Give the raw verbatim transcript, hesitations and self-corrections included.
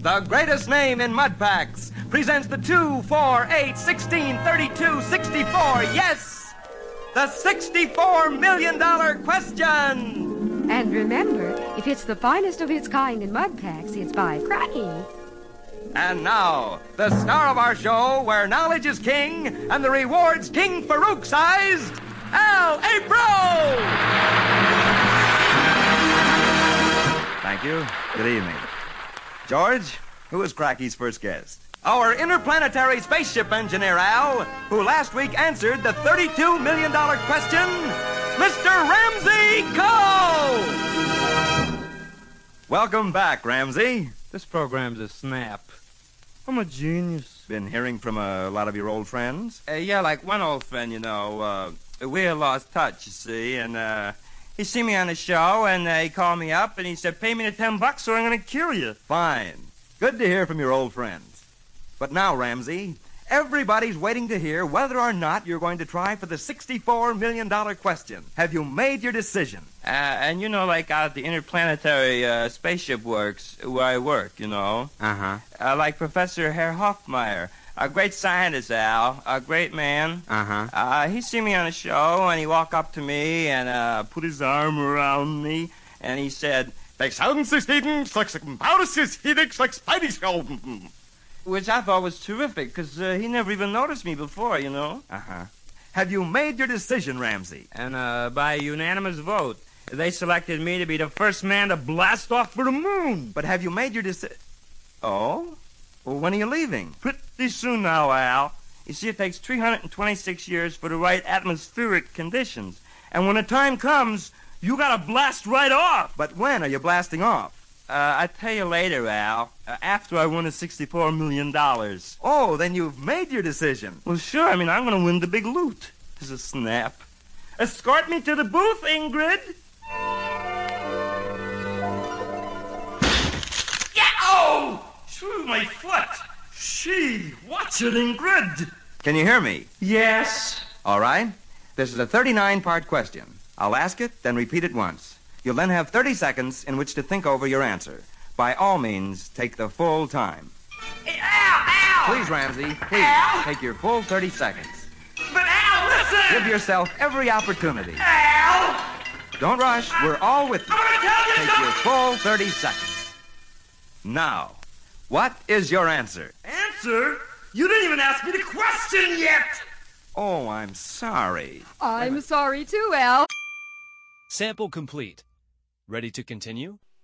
the greatest name in mud packs, presents the two, four, eight, sixteen, thirty-two, sixty-four, yes, the sixty-four million dollar question. And remember, if it's the finest of its kind in mud packs, it's by Cracky. And now, the star of our show, where knowledge is king and the rewards King Farouk-sized, Al Abro! Thank you. Good evening. George, who is Cracky's first guest? Our interplanetary spaceship engineer, Al, who last week answered the thirty-two million dollar question, Mister Ramsey Cole! Welcome back, Ramsey. This program's a snap. I'm a genius. Been hearing from a lot of your old friends? Uh, yeah, like one old friend, you know. Uh, we had lost touch, you see, and uh, he seen me on the show, and uh, he called me up, and he said, pay me the ten bucks or I'm going to kill you. Fine. Good to hear from your old friends. But now, Ramsey, everybody's waiting to hear whether or not you're going to try for the sixty-four million dollar question. Have you made your decision? Uh, and you know, like out at the interplanetary uh, spaceship works, where I work, you know. Uh-huh. Uh, like Professor Herr Hoffmeyer, a great scientist, Al, a great man. Uh-huh. Uh, he see me on the show, and he walked up to me and uh, put his arm around me, and he said, which I thought was terrific, because uh, he never even noticed me before, you know. Uh-huh. Have you made your decision, Ramsey? And uh, by unanimous vote, they selected me to be the first man to blast off for the moon. But have you made your decision? Oh? Well, when are you leaving? Pretty soon now, Al. You see, it takes three hundred twenty-six years for the right atmospheric conditions. And when the time comes, you gotta blast right off. But when are you blasting off? Uh, I'll tell you later, Al, uh, after I win the sixty-four million dollars. Oh, then you've made your decision. Well, sure. I mean, I'm going to win the big loot. This is a snap. Escort me to the booth, Ingrid. Yeah! Oh! Through my foot. She, watch it, Ingrid. Can you hear me? Yes. All right. This is a thirty-nine part question. I'll ask it, then repeat it once. You'll then have thirty seconds in which to think over your answer. By all means, take the full time. Hey, Al, Al! Please, Ramsey, please, Al? take your full thirty seconds. But, Al, listen! Give yourself every opportunity. Al! Don't rush. We're all with you. I'm gonna tell you Take something! your full thirty seconds. Now, what is your answer? Answer? You didn't even ask me the question yet! Oh, I'm sorry. I'm sorry too, Al. Sample complete. Ready to continue?